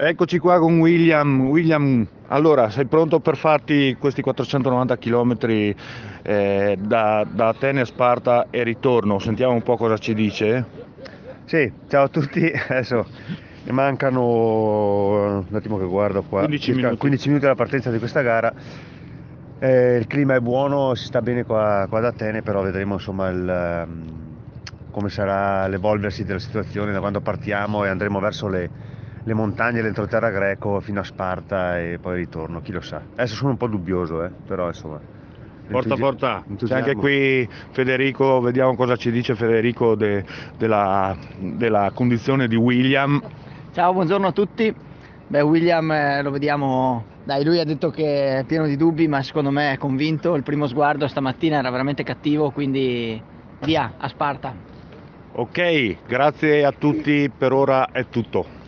Eccoci qua con William. William, allora, sei pronto per farti questi 490 km da Atene a Sparta e ritorno? Sentiamo un po' cosa ci dice. Sì, ciao a tutti. Adesso ne mancano un attimo che guardo qua, 15 circa minuti. 15 minuti alla partenza di questa gara. Il clima è buono, si sta bene qua ad Atene, però vedremo insomma come sarà l'evolversi della situazione da quando partiamo e andremo verso le montagne, l'entroterra greco fino a Sparta e poi ritorno, chi lo sa. Adesso sono un po' dubbioso, però insomma, Porta porta. C'è anche entusiasmo. qui Federico, vediamo cosa ci dice Federico della condizione di William. Ciao, buongiorno a tutti. Beh, William lo vediamo, dai, lui ha detto che è pieno di dubbi, ma secondo me è convinto. Il primo sguardo stamattina era veramente cattivo, quindi via, a Sparta. Ok, grazie a tutti, per ora è tutto.